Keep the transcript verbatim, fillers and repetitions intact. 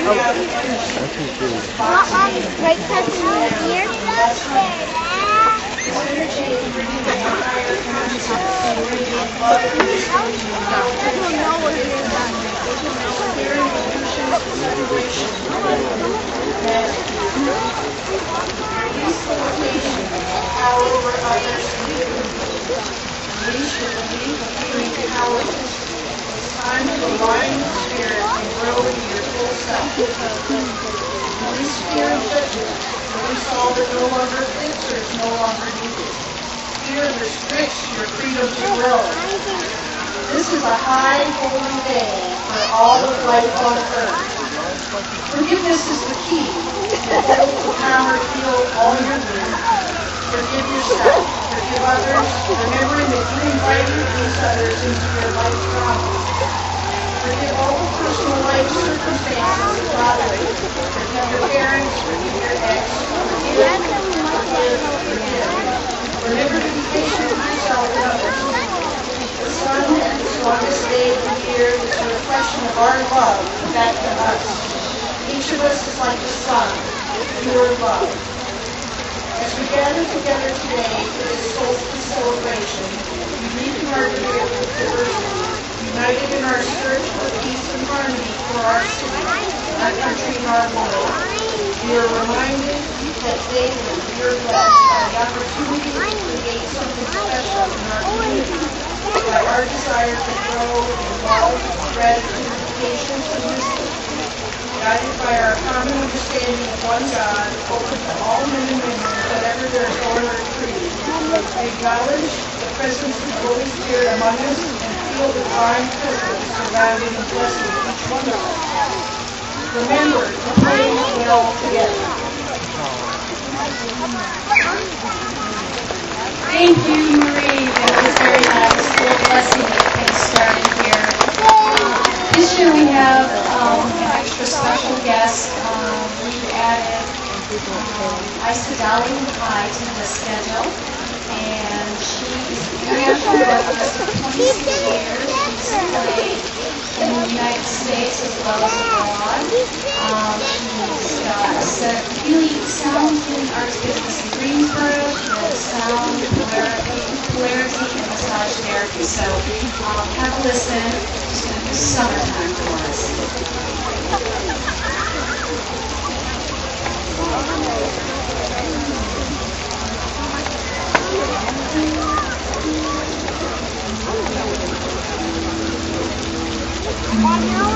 Not on the brake test here. Power over others and we should believe in power. It's time to align the spirit and grow into your full self. Release fear and judgment. Release all that no longer fits or is no longer needed. Fear restricts your freedom to grow. This is a high holy day for all of life on earth. Forgiveness is the key to hold the power to heal all your needs. Forgive yourself. Forgive others. Remembering that you invited these others into your life drama. Forgive all the personal life circumstances that bother you. Forgive your parents. Forgive your ex. Forgive, forgive, forgive. Remember to be patient with yourself and others. The sun and the strongest day of the year is a reflection of our love back to us. Each of us is like the sun, pure love. As we gather together today for this solstice celebration, unique in our diversity, united in our search for peace and harmony for our city, our country, and our world, we are reminded that daily we are blessed by the opportunity to create something special in our community, by our desire to grow in love, gratitude, patience, and wisdom. Guided by our common understanding of one God, open to all men and women, whatever their born or creed. We acknowledge the presence of the Holy Spirit among us and feel the divine presence surrounding and blessing each one of us. Remember to play well together. Thank you, Marie. That was very nice. What a blessing to get things started here. Uh, this year we have um, an extra special guest. Um, we've added um, Isa Dolly High to the schedule, and she is an international vocalist for twenty-six years. She's played in the United States as well as abroad. Um, she's got a set of healing, sound healing arts business in Greensboro. She does sound, polarity, polarity, and massage therapy. So um, have a listen. She's going to do summertime for us. Come on now.